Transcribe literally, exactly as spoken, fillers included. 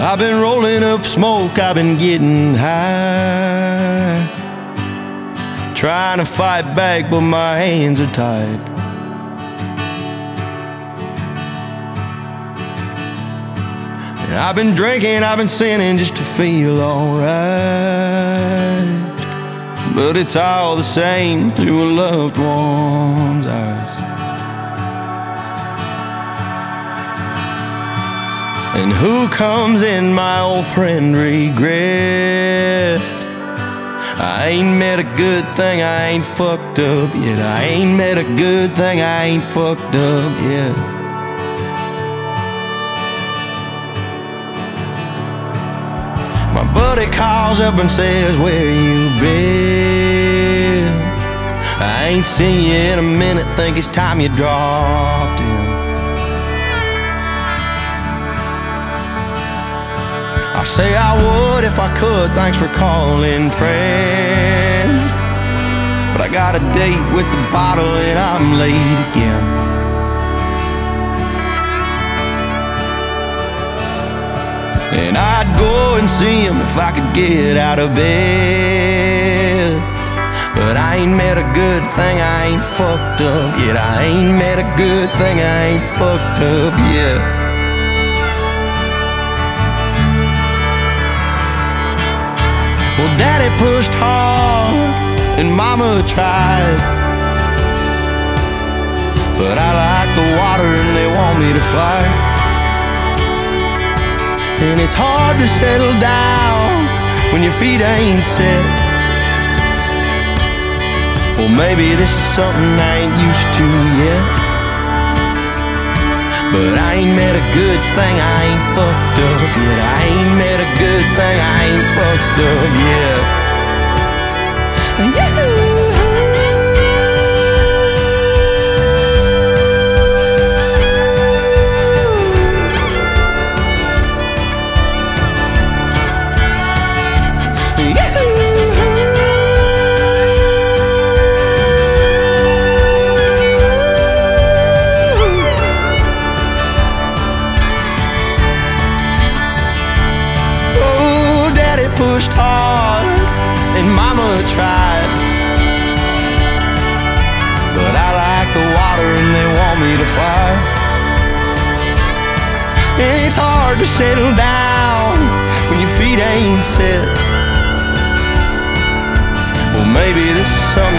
I've been rolling up smoke, I've been getting high, trying to fight back, but my hands are tied. And I've been drinking, I've been sinning just to feel alright, but it's all the same through a loved one's eyes. And who comes in my old friend regret? I ain't met a good thing, I ain't fucked up yet. I ain't met a good thing, I ain't fucked up yet. My buddy calls up and says, where you been? I ain't seen you in a minute, think it's time you dropped in. I say I would if I could, thanks for calling, friend, but I got a date with the bottle and I'm late again. And I'd go and see him if I could get out of bed, but I ain't met a good thing, I ain't fucked up yet. I ain't met a good thing, I ain't fucked up yet. Well, Daddy pushed hard and Mama tried, but I like the water and they want me to fly. And it's hard to settle down when your feet ain't set. Well, maybe this is something I ain't used to yet, but I ain't met a good thing, I ain't fucked up yet. I ain't met a good thing, I ain't fucked up yet. Yahoo! Pushed hard and Mama tried, but I like the water and they want me to fly. And it's hard to settle down when your feet ain't set. Well, maybe this is something